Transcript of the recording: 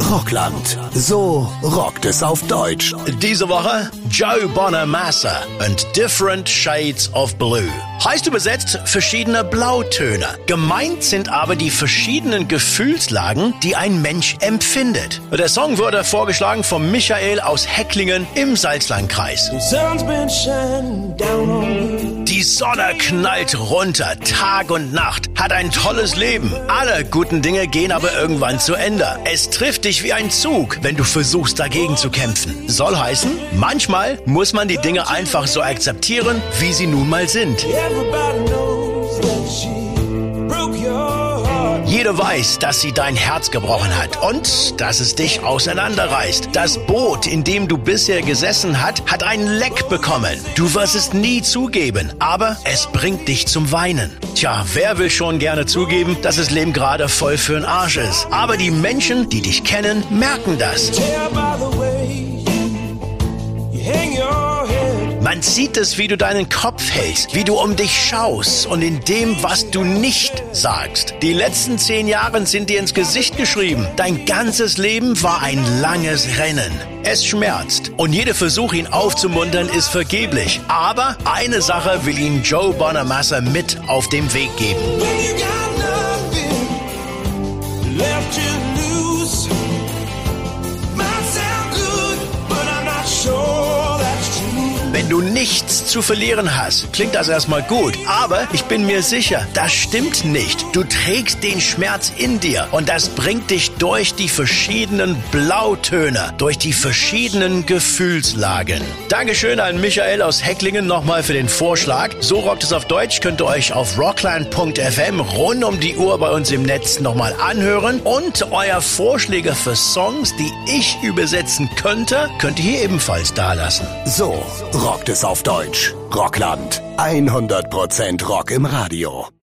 Rockland. So rockt es auf Deutsch. Diese Woche Joe Bonamassa and Different Shades of Blue. Heißt übersetzt verschiedene Blautöne. Gemeint sind aber die verschiedenen Gefühlslagen, die ein Mensch empfindet. Der Song wurde vorgeschlagen von Michael aus Hecklingen im Salzlandkreis. Die Sonne knallt runter, Tag und Nacht, hat ein tolles Leben. Alle guten Dinge gehen aber irgendwann zu Ende. Es trifft dich wie ein Zug, wenn du versuchst dagegen zu kämpfen. Soll heißen, manchmal muss man die Dinge einfach so akzeptieren, wie sie nun mal sind. Jeder weiß, dass sie dein Herz gebrochen hat und dass es dich auseinanderreißt. Das Boot, in dem du bisher gesessen hast, hat ein Leck bekommen. Du wirst es nie zugeben, aber es bringt dich zum Weinen. Tja, wer will schon gerne zugeben, dass das Leben gerade voll für'n Arsch ist? Aber die Menschen, die dich kennen, merken das. Man sieht es, wie du deinen Kopf hältst, wie du um dich schaust und in dem, was du nicht sagst. Die letzten 10 Jahre sind dir ins Gesicht geschrieben. Dein ganzes Leben war ein langes Rennen. Es schmerzt und jeder Versuch, ihn aufzumuntern, ist vergeblich. Aber eine Sache will ihm Joe Bonamassa mit auf den Weg geben. Wenn du nichts zu verlieren hast, klingt das erstmal gut. Aber ich bin mir sicher, das stimmt nicht. Du trägst den Schmerz in dir und das bringt dich durch die verschiedenen Blautöne, durch die verschiedenen Gefühlslagen. Dankeschön an Michael aus Hecklingen nochmal für den Vorschlag. So rockt es auf Deutsch, könnt ihr euch auf rockland.fm rund um die Uhr bei uns im Netz nochmal anhören. Und euer Vorschläge für Songs, die ich übersetzen könnte, könnt ihr hier ebenfalls dalassen. So rockt es auf Deutsch. Rockland. 100% Rock im Radio.